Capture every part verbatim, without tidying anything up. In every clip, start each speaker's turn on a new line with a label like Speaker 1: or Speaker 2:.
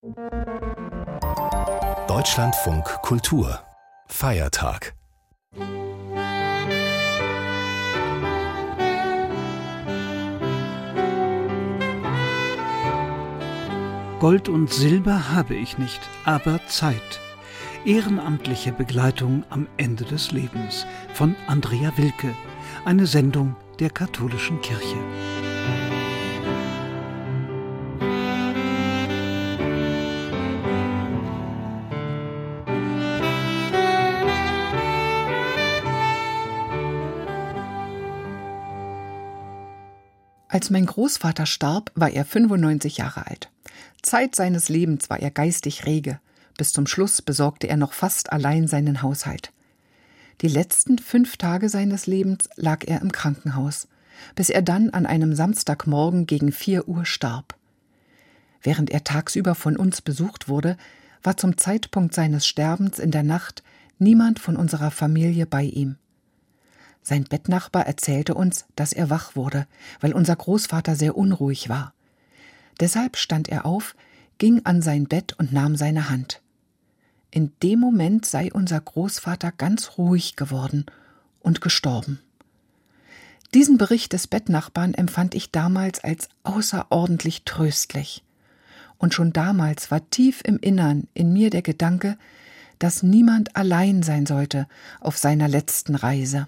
Speaker 1: Deutschlandfunk Kultur Feiertag.
Speaker 2: Gold und Silber habe ich nicht, aber Zeit. Ehrenamtliche Begleitung am Ende des Lebens von Andrea Wilke, eine Sendung der Katholischen Kirche.
Speaker 3: Als mein Großvater starb, war er fünfundneunzig Jahre alt. Zeit seines Lebens war er geistig rege. Bis zum Schluss besorgte er noch fast allein seinen Haushalt. Die letzten fünf Tage seines Lebens lag er im Krankenhaus, bis er dann an einem Samstagmorgen gegen vier Uhr starb. Während er tagsüber von uns besucht wurde, war zum Zeitpunkt seines Sterbens in der Nacht niemand von unserer Familie bei ihm. Sein Bettnachbar erzählte uns, dass er wach wurde, weil unser Großvater sehr unruhig war. Deshalb stand er auf, ging an sein Bett und nahm seine Hand. In dem Moment sei unser Großvater ganz ruhig geworden und gestorben. Diesen Bericht des Bettnachbarn empfand ich damals als außerordentlich tröstlich. Und schon damals war tief im Innern in mir der Gedanke, dass niemand allein sein sollte auf seiner letzten Reise.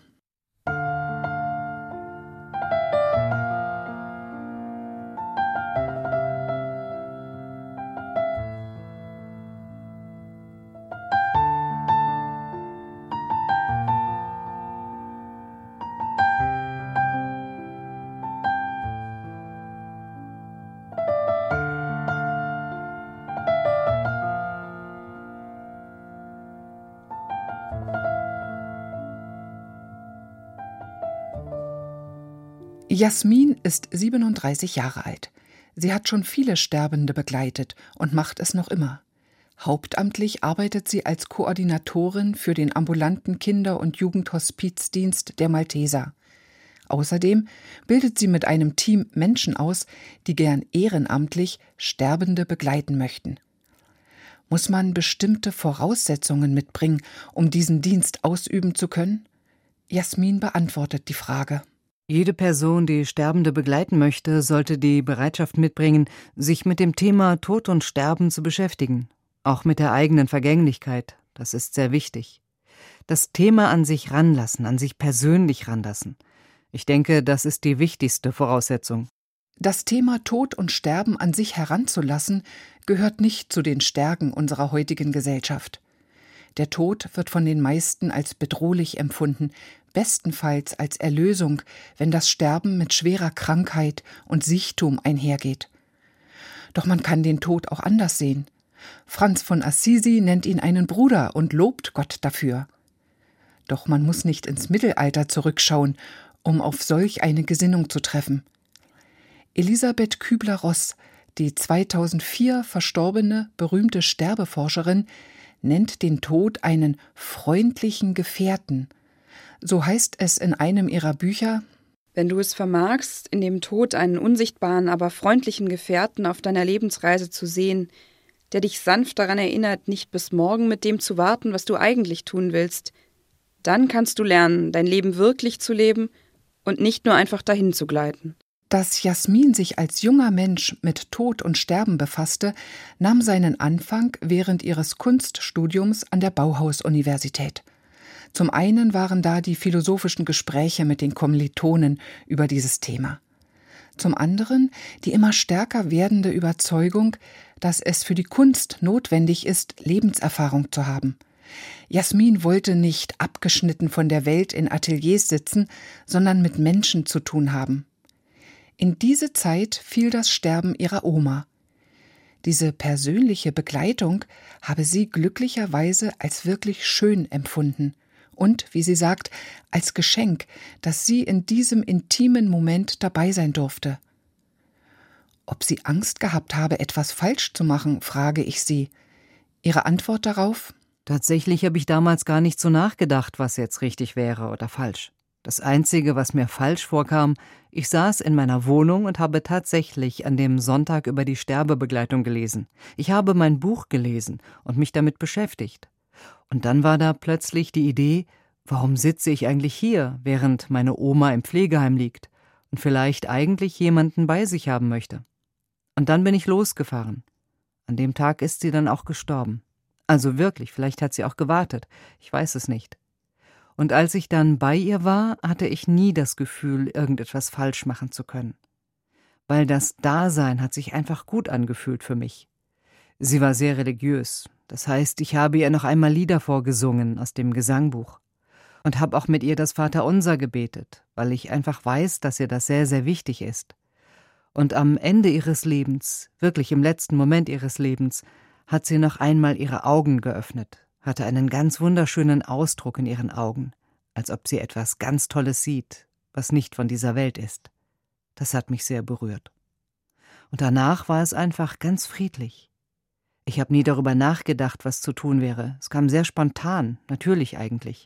Speaker 3: Jasmin ist siebenunddreißig Jahre alt. Sie hat schon viele Sterbende begleitet und macht es noch immer. Hauptamtlich arbeitet sie als Koordinatorin für den ambulanten Kinder- und Jugendhospizdienst der Malteser. Außerdem bildet sie mit einem Team Menschen aus, die gern ehrenamtlich Sterbende begleiten möchten. Muss man bestimmte Voraussetzungen mitbringen, um diesen Dienst ausüben zu können? Jasmin beantwortet die Frage.
Speaker 4: Jede Person, die Sterbende begleiten möchte, sollte die Bereitschaft mitbringen, sich mit dem Thema Tod und Sterben zu beschäftigen. Auch mit der eigenen Vergänglichkeit. Das ist sehr wichtig. Das Thema an sich ranlassen, an sich persönlich ranlassen. Ich denke, das ist die wichtigste Voraussetzung.
Speaker 3: Das Thema Tod und Sterben an sich heranzulassen, gehört nicht zu den Stärken unserer heutigen Gesellschaft. Der Tod wird von den meisten als bedrohlich empfunden, bestenfalls als Erlösung, wenn das Sterben mit schwerer Krankheit und Siechtum einhergeht. Doch man kann den Tod auch anders sehen. Franz von Assisi nennt ihn einen Bruder und lobt Gott dafür. Doch man muss nicht ins Mittelalter zurückschauen, um auf solch eine Gesinnung zu treffen. Elisabeth Kübler-Ross, die zweitausendvier verstorbene, berühmte Sterbeforscherin, nennt den Tod einen freundlichen Gefährten. So heißt es in einem ihrer Bücher:
Speaker 5: Wenn du es vermagst, in dem Tod einen unsichtbaren, aber freundlichen Gefährten auf deiner Lebensreise zu sehen, der dich sanft daran erinnert, nicht bis morgen mit dem zu warten, was du eigentlich tun willst, dann kannst du lernen, dein Leben wirklich zu leben und nicht nur einfach dahin zu gleiten.
Speaker 3: Dass Jasmin sich als junger Mensch mit Tod und Sterben befasste, nahm seinen Anfang während ihres Kunststudiums an der Bauhaus-Universität. Zum einen waren da die philosophischen Gespräche mit den Kommilitonen über dieses Thema. Zum anderen die immer stärker werdende Überzeugung, dass es für die Kunst notwendig ist, Lebenserfahrung zu haben. Jasmin wollte nicht abgeschnitten von der Welt in Ateliers sitzen, sondern mit Menschen zu tun haben. In diese Zeit fiel das Sterben ihrer Oma. Diese persönliche Begleitung habe sie glücklicherweise als wirklich schön empfunden und, wie sie sagt, als Geschenk, dass sie in diesem intimen Moment dabei sein durfte. Ob sie Angst gehabt habe, etwas falsch zu machen, frage ich sie. Ihre Antwort darauf:
Speaker 4: Tatsächlich habe ich damals gar nicht so nachgedacht, was jetzt richtig wäre oder falsch. Das Einzige, was mir falsch vorkam, Ich saß in meiner Wohnung und habe tatsächlich an dem Sonntag über die Sterbebegleitung gelesen. Ich habe mein Buch gelesen und mich damit beschäftigt. Und dann war da plötzlich die Idee, warum sitze ich eigentlich hier, während meine Oma im Pflegeheim liegt und vielleicht eigentlich jemanden bei sich haben möchte. Und dann bin ich losgefahren. An dem Tag ist sie dann auch gestorben. Also wirklich, vielleicht hat sie auch gewartet, ich weiß es nicht. Und als ich dann bei ihr war, hatte ich nie das Gefühl, irgendetwas falsch machen zu können. Weil das Dasein hat sich einfach gut angefühlt für mich. Sie war sehr religiös, das heißt, ich habe ihr noch einmal Lieder vorgesungen aus dem Gesangbuch und habe auch mit ihr das Vaterunser gebetet, weil ich einfach weiß, dass ihr das sehr, sehr wichtig ist. Und am Ende ihres Lebens, wirklich im letzten Moment ihres Lebens, hat sie noch einmal ihre Augen geöffnet, hatte einen ganz wunderschönen Ausdruck in ihren Augen, als ob sie etwas ganz Tolles sieht, was nicht von dieser Welt ist. Das hat mich sehr berührt. Und danach war es einfach ganz friedlich. Ich habe nie darüber nachgedacht, was zu tun wäre. Es kam sehr spontan, natürlich eigentlich.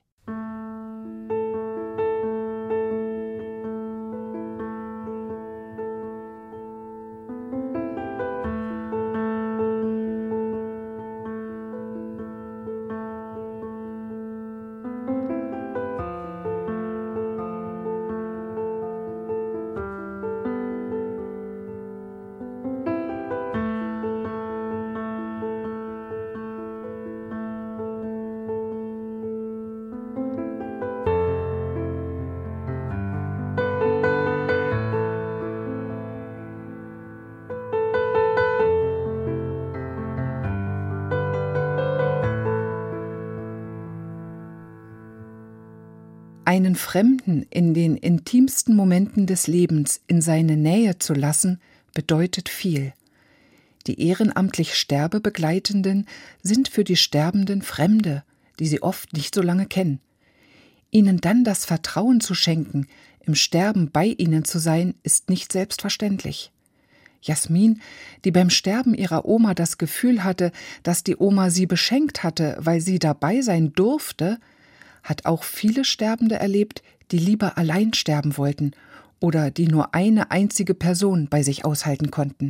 Speaker 3: Einen Fremden in den intimsten Momenten des Lebens in seine Nähe zu lassen, bedeutet viel. Die ehrenamtlich Sterbebegleitenden sind für die Sterbenden Fremde, die sie oft nicht so lange kennen. Ihnen dann das Vertrauen zu schenken, im Sterben bei ihnen zu sein, ist nicht selbstverständlich. Jasmin, die beim Sterben ihrer Oma das Gefühl hatte, dass die Oma sie beschenkt hatte, weil sie dabei sein durfte, hat auch viele Sterbende erlebt, die lieber allein sterben wollten oder die nur eine einzige Person bei sich aushalten konnten.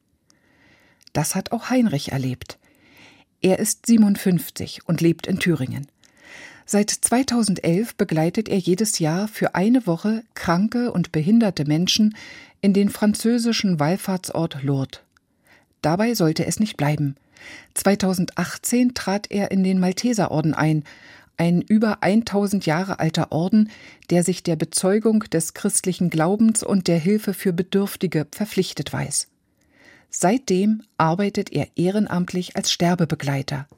Speaker 3: Das hat auch Heinrich erlebt. Er ist siebenundfünfzig und lebt in Thüringen. Seit zweitausendelf begleitet er jedes Jahr für eine Woche kranke und behinderte Menschen in den französischen Wallfahrtsort Lourdes. Dabei sollte es nicht bleiben. zweitausendachtzehn trat er in den Malteserorden ein, ein über tausend Jahre alter Orden, der sich der Bezeugung des christlichen Glaubens und der Hilfe für Bedürftige verpflichtet weiß. Seitdem arbeitet er ehrenamtlich als Sterbebegleiter.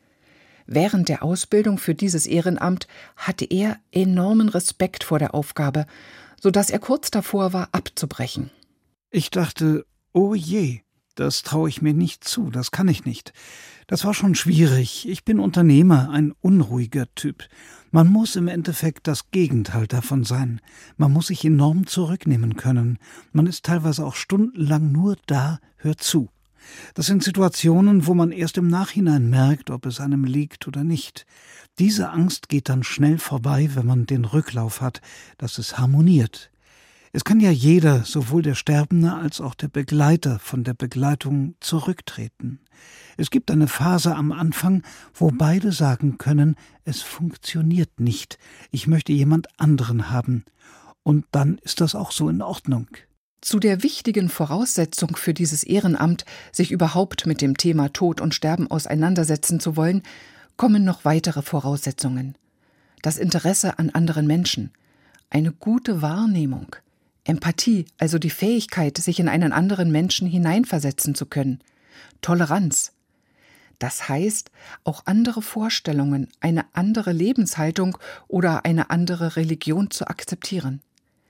Speaker 3: Während der Ausbildung für dieses Ehrenamt hatte er enormen Respekt vor der Aufgabe, sodass er kurz davor war, abzubrechen.
Speaker 2: Ich dachte, oh je, das traue ich mir nicht zu, das kann ich nicht. Das war schon schwierig. Ich bin Unternehmer, ein unruhiger Typ. Man muss im Endeffekt das Gegenteil davon sein. Man muss sich enorm zurücknehmen können. Man ist teilweise auch stundenlang nur da, hört zu. Das sind Situationen, wo man erst im Nachhinein merkt, ob es einem liegt oder nicht. Diese Angst geht dann schnell vorbei, wenn man den Rücklauf hat, dass es harmoniert. Es kann ja jeder, sowohl der Sterbende als auch der Begleiter, von der Begleitung zurücktreten. Es gibt eine Phase am Anfang, wo beide sagen können, es funktioniert nicht, ich möchte jemand anderen haben. Und dann ist das auch so in Ordnung.
Speaker 3: Zu der wichtigen Voraussetzung für dieses Ehrenamt, sich überhaupt mit dem Thema Tod und Sterben auseinandersetzen zu wollen, kommen noch weitere Voraussetzungen. Das Interesse an anderen Menschen, eine gute Wahrnehmung, Empathie, also die Fähigkeit, sich in einen anderen Menschen hineinversetzen zu können, Toleranz. Das heißt, auch andere Vorstellungen, eine andere Lebenshaltung oder eine andere Religion zu akzeptieren.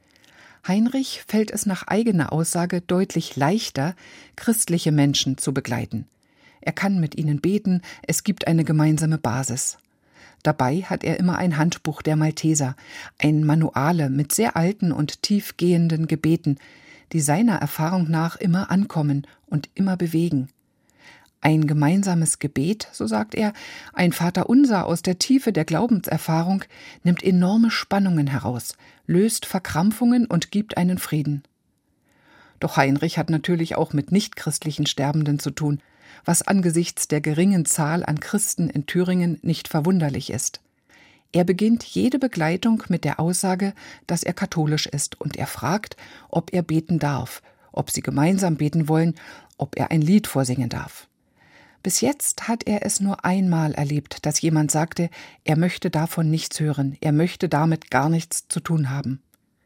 Speaker 3: Heinrich fällt es nach eigener Aussage deutlich leichter, christliche Menschen zu begleiten. Er kann mit ihnen beten, es gibt eine gemeinsame Basis. Dabei hat er immer ein Handbuch der Malteser, ein Manuale mit sehr alten und tiefgehenden Gebeten, die seiner Erfahrung nach immer ankommen und immer bewegen. Ein gemeinsames Gebet, so sagt er, ein Vaterunser aus der Tiefe der Glaubenserfahrung, nimmt enorme Spannungen heraus, löst Verkrampfungen und gibt einen Frieden. Doch Heinrich hat natürlich auch mit nichtchristlichen Sterbenden zu tun, was angesichts der geringen Zahl an Christen in Thüringen nicht verwunderlich ist. Er beginnt jede Begleitung mit der Aussage, dass er katholisch ist, und er fragt, ob er beten darf, ob sie gemeinsam beten wollen, ob er ein Lied vorsingen darf. Bis jetzt hat er es nur einmal erlebt, dass jemand sagte, er möchte davon nichts hören, er möchte damit gar nichts zu tun haben.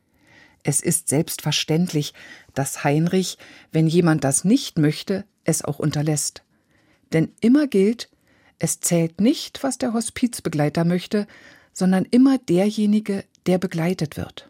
Speaker 3: Es ist selbstverständlich, dass Heinrich, wenn jemand das nicht möchte, es auch unterlässt. Denn immer gilt, es zählt nicht, was der Hospizbegleiter möchte, sondern immer derjenige, der begleitet wird.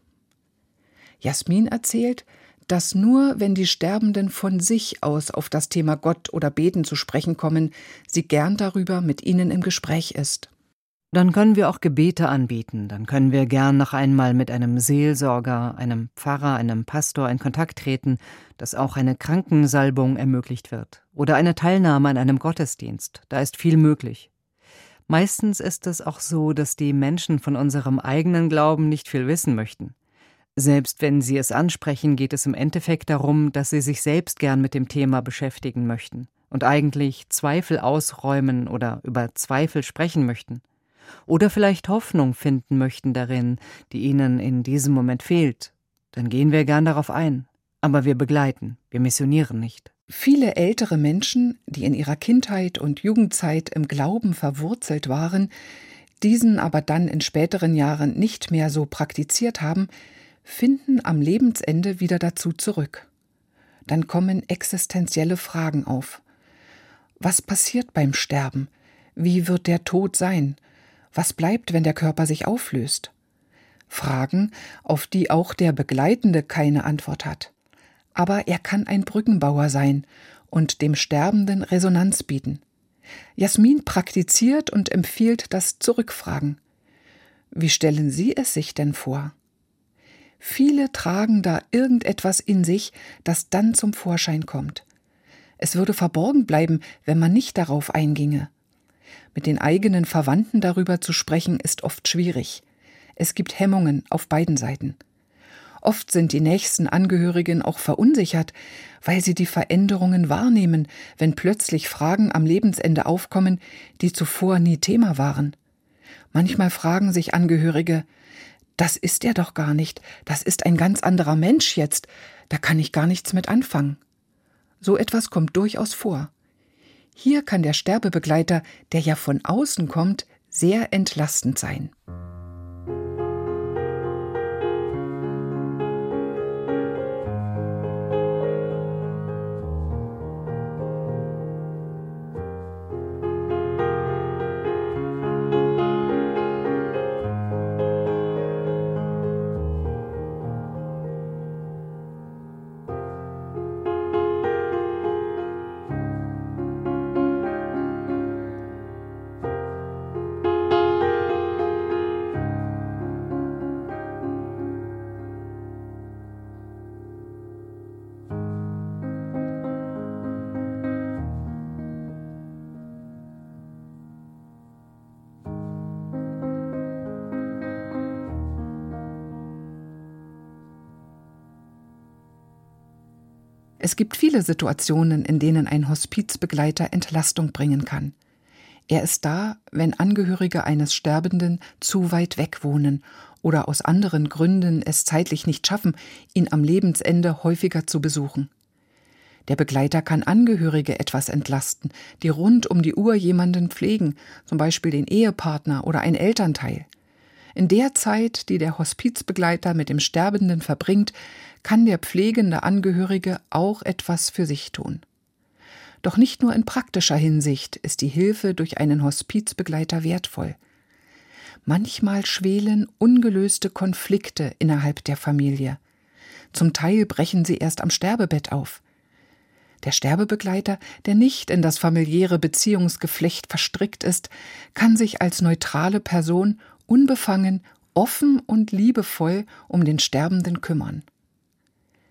Speaker 3: Jasmin erzählt, dass nur, wenn die Sterbenden von sich aus auf das Thema Gott oder Beten zu sprechen kommen, sie gern darüber mit ihnen im Gespräch ist.
Speaker 4: Dann können wir auch Gebete anbieten, dann können wir gern noch einmal mit einem Seelsorger, einem Pfarrer, einem Pastor in Kontakt treten, dass auch eine Krankensalbung ermöglicht wird oder eine Teilnahme an einem Gottesdienst, da ist viel möglich. Meistens ist es auch so, dass die Menschen von unserem eigenen Glauben nicht viel wissen möchten. Selbst wenn sie es ansprechen, geht es im Endeffekt darum, dass sie sich selbst gern mit dem Thema beschäftigen möchten und eigentlich Zweifel ausräumen oder über Zweifel sprechen möchten. Oder vielleicht Hoffnung finden möchten darin, die ihnen in diesem Moment fehlt. Dann gehen wir gern darauf ein. Aber wir begleiten, wir missionieren nicht.
Speaker 3: Viele ältere Menschen, die in ihrer Kindheit und Jugendzeit im Glauben verwurzelt waren, diesen aber dann in späteren Jahren nicht mehr so praktiziert haben, finden am Lebensende wieder dazu zurück. Dann kommen existenzielle Fragen auf. Was passiert beim Sterben? Wie wird der Tod sein? Was bleibt, wenn der Körper sich auflöst? Fragen, auf die auch der Begleitende keine Antwort hat. Aber er kann ein Brückenbauer sein und dem Sterbenden Resonanz bieten. Jasmin praktiziert und empfiehlt das Zurückfragen. Wie stellen Sie es sich denn vor? Viele tragen da irgendetwas in sich, das dann zum Vorschein kommt. Es würde verborgen bleiben, wenn man nicht darauf einginge. Mit den eigenen Verwandten darüber zu sprechen, ist oft schwierig. Es gibt Hemmungen auf beiden Seiten. Oft sind die nächsten Angehörigen auch verunsichert, weil sie die Veränderungen wahrnehmen, wenn plötzlich Fragen am Lebensende aufkommen, die zuvor nie Thema waren. Manchmal fragen sich Angehörige, das ist er doch gar nicht, das ist ein ganz anderer Mensch jetzt, da kann ich gar nichts mit anfangen. So etwas kommt durchaus vor. Hier kann der Sterbebegleiter, der ja von außen kommt, sehr entlastend sein. Es gibt viele Situationen, in denen ein Hospizbegleiter Entlastung bringen kann. Er ist da, wenn Angehörige eines Sterbenden zu weit weg wohnen oder aus anderen Gründen es zeitlich nicht schaffen, ihn am Lebensende häufiger zu besuchen. Der Begleiter kann Angehörige etwas entlasten, die rund um die Uhr jemanden pflegen, zum Beispiel den Ehepartner oder ein Elternteil. In der Zeit, die der Hospizbegleiter mit dem Sterbenden verbringt, kann der pflegende Angehörige auch etwas für sich tun. Doch nicht nur in praktischer Hinsicht ist die Hilfe durch einen Hospizbegleiter wertvoll. Manchmal schwelen ungelöste Konflikte innerhalb der Familie. Zum Teil brechen sie erst am Sterbebett auf. Der Sterbebegleiter, der nicht in das familiäre Beziehungsgeflecht verstrickt ist, kann sich als neutrale Person unbefangen, offen und liebevoll um den Sterbenden kümmern.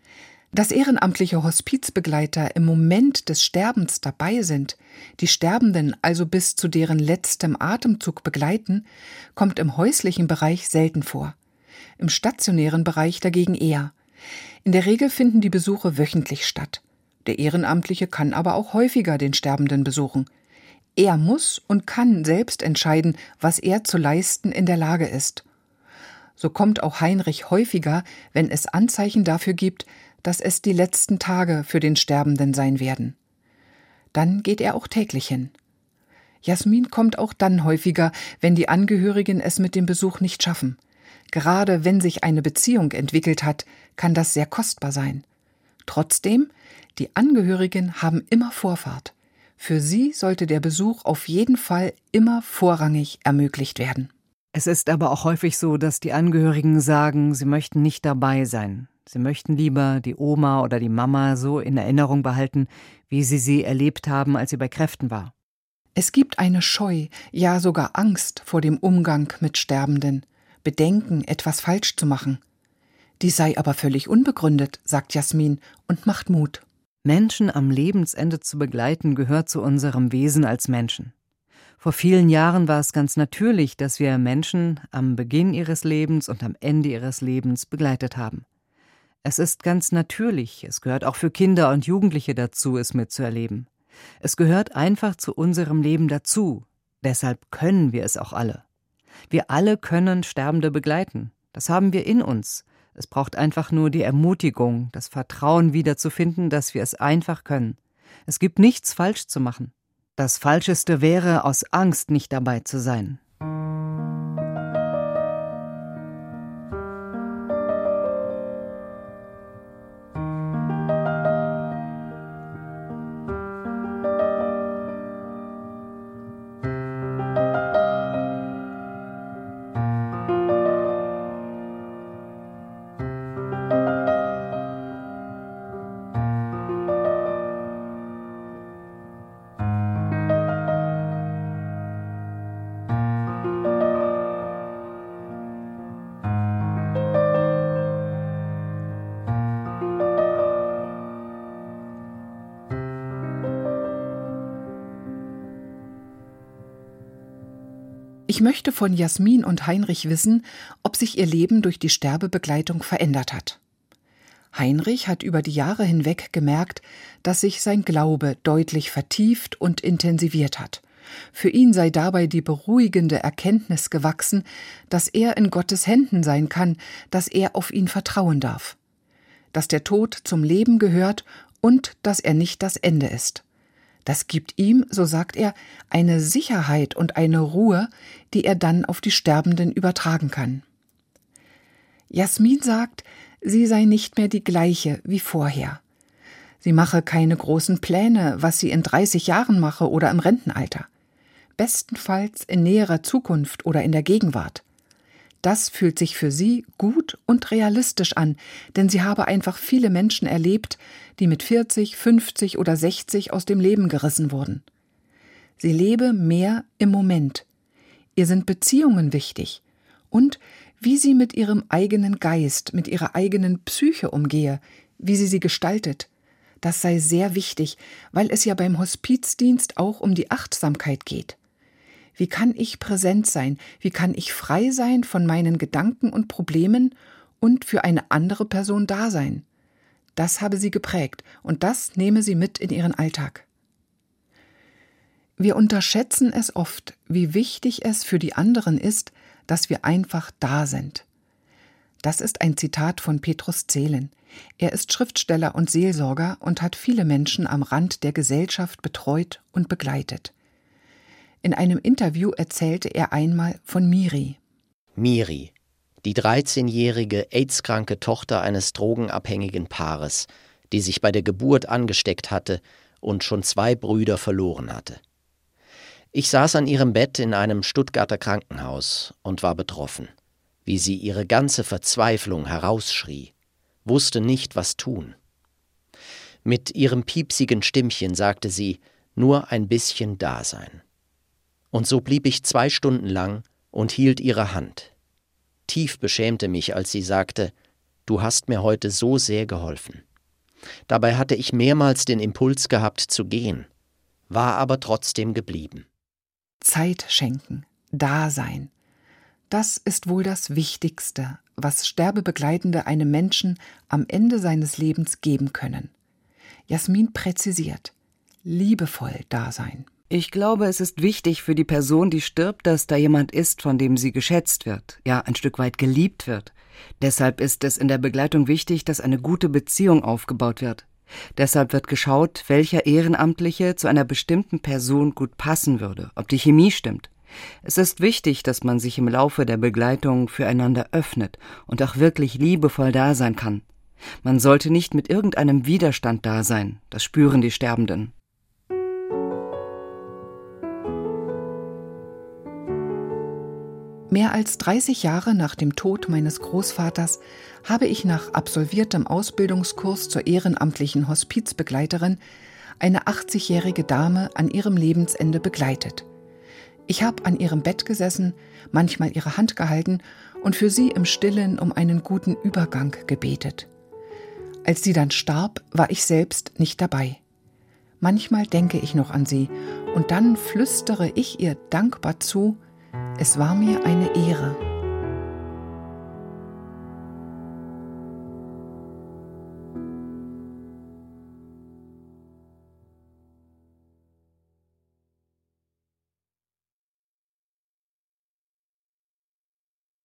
Speaker 3: Dass ehrenamtliche Hospizbegleiter im Moment des Sterbens dabei sind, die Sterbenden also bis zu deren letztem Atemzug begleiten, kommt im häuslichen Bereich selten vor. Im stationären Bereich dagegen eher. In der Regel finden die Besuche wöchentlich statt. Der Ehrenamtliche kann aber auch häufiger den Sterbenden besuchen. Er muss und kann selbst entscheiden, was er zu leisten in der Lage ist. So kommt auch Heinrich häufiger, wenn es Anzeichen dafür gibt, dass es die letzten Tage für den Sterbenden sein werden. Dann geht er auch täglich hin. Jasmin kommt auch dann häufiger, wenn die Angehörigen es mit dem Besuch nicht schaffen. Gerade wenn sich eine Beziehung entwickelt hat, kann das sehr kostbar sein. Trotzdem, die Angehörigen haben immer Vorfahrt. Für sie sollte der Besuch auf jeden Fall immer vorrangig ermöglicht werden.
Speaker 4: Es ist aber auch häufig so, dass die Angehörigen sagen, sie möchten nicht dabei sein. Sie möchten lieber die Oma oder die Mama so in Erinnerung behalten, wie sie sie erlebt haben, als sie bei Kräften war.
Speaker 3: Es gibt eine Scheu, ja sogar Angst vor dem Umgang mit Sterbenden, Bedenken, etwas falsch zu machen. Die sei aber völlig unbegründet, sagt Jasmin und macht Mut.
Speaker 4: Menschen am Lebensende zu begleiten, gehört zu unserem Wesen als Menschen. Vor vielen Jahren war es ganz natürlich, dass wir Menschen am Beginn ihres Lebens und am Ende ihres Lebens begleitet haben. Es ist ganz natürlich, es gehört auch für Kinder und Jugendliche dazu, es mitzuerleben. Es gehört einfach zu unserem Leben dazu. Deshalb können wir es auch alle. Wir alle können Sterbende begleiten. Das haben wir in uns. Es braucht einfach nur die Ermutigung, das Vertrauen wiederzufinden, dass wir es einfach können. Es gibt nichts falsch zu machen. Das Falscheste wäre, aus Angst nicht dabei zu sein.
Speaker 3: Ich möchte von Jasmin und Heinrich wissen, ob sich ihr Leben durch die Sterbebegleitung verändert hat. Heinrich hat über die Jahre hinweg gemerkt, dass sich sein Glaube deutlich vertieft und intensiviert hat. Für ihn sei dabei die beruhigende Erkenntnis gewachsen, dass er in Gottes Händen sein kann, dass er auf ihn vertrauen darf. Dass der Tod zum Leben gehört und dass er nicht das Ende ist. Das gibt ihm, so sagt er, eine Sicherheit und eine Ruhe, die er dann auf die Sterbenden übertragen kann. Jasmin sagt, sie sei nicht mehr die gleiche wie vorher. Sie mache keine großen Pläne, was sie in dreißig Jahren mache oder im Rentenalter. Bestenfalls in näherer Zukunft oder in der Gegenwart. Das fühlt sich für sie gut und realistisch an, denn sie habe einfach viele Menschen erlebt, die mit vierzig, fünfzig oder sechzig aus dem Leben gerissen wurden. Sie lebe mehr im Moment. Ihr sind Beziehungen wichtig und wie sie mit ihrem eigenen Geist, mit ihrer eigenen Psyche umgehe, wie sie sie gestaltet. Das sei sehr wichtig, weil es ja beim Hospizdienst auch um die Achtsamkeit geht. Wie kann ich präsent sein? Wie kann ich frei sein von meinen Gedanken und Problemen und für eine andere Person da sein? Das habe sie geprägt und das nehme sie mit in ihren Alltag. Wir unterschätzen es oft, wie wichtig es für die anderen ist, dass wir einfach da sind. Das ist ein Zitat von Petrus Zehlen. Er ist Schriftsteller und Seelsorger und hat viele Menschen am Rand der Gesellschaft betreut und begleitet. In einem Interview erzählte er einmal von Miri.
Speaker 6: Miri, die dreizehnjährige AIDS-kranke Tochter eines drogenabhängigen Paares, die sich bei der Geburt angesteckt hatte und schon zwei Brüder verloren hatte. Ich saß an ihrem Bett in einem Stuttgarter Krankenhaus und war betroffen, wie sie ihre ganze Verzweiflung herausschrie, wusste nicht, was tun. Mit ihrem piepsigen Stimmchen sagte sie, nur ein bisschen da sein. Und so blieb ich zwei Stunden lang und hielt ihre Hand. Tief beschämte mich, als sie sagte, du hast mir heute so sehr geholfen. Dabei hatte ich mehrmals den Impuls gehabt zu gehen, war aber trotzdem geblieben.
Speaker 3: Zeit schenken, Dasein. Das ist wohl das Wichtigste, was Sterbebegleitende einem Menschen am Ende seines Lebens geben können. Jasmin präzisiert: liebevoll Dasein.
Speaker 4: Ich glaube, es ist wichtig für die Person, die stirbt, dass da jemand ist, von dem sie geschätzt wird, ja, ein Stück weit geliebt wird. Deshalb ist es in der Begleitung wichtig, dass eine gute Beziehung aufgebaut wird. Deshalb wird geschaut, welcher Ehrenamtliche zu einer bestimmten Person gut passen würde, ob die Chemie stimmt. Es ist wichtig, dass man sich im Laufe der Begleitung füreinander öffnet und auch wirklich liebevoll da sein kann. Man sollte nicht mit irgendeinem Widerstand da sein, das spüren die Sterbenden.
Speaker 3: Mehr als dreißig Jahre nach dem Tod meines Großvaters habe ich nach absolviertem Ausbildungskurs zur ehrenamtlichen Hospizbegleiterin eine achtzigjährige Dame an ihrem Lebensende begleitet. Ich habe an ihrem Bett gesessen, manchmal ihre Hand gehalten und für sie im Stillen um einen guten Übergang gebetet. Als sie dann starb, war ich selbst nicht dabei. Manchmal denke ich noch an sie und dann flüstere ich ihr dankbar zu: Es war mir eine Ehre.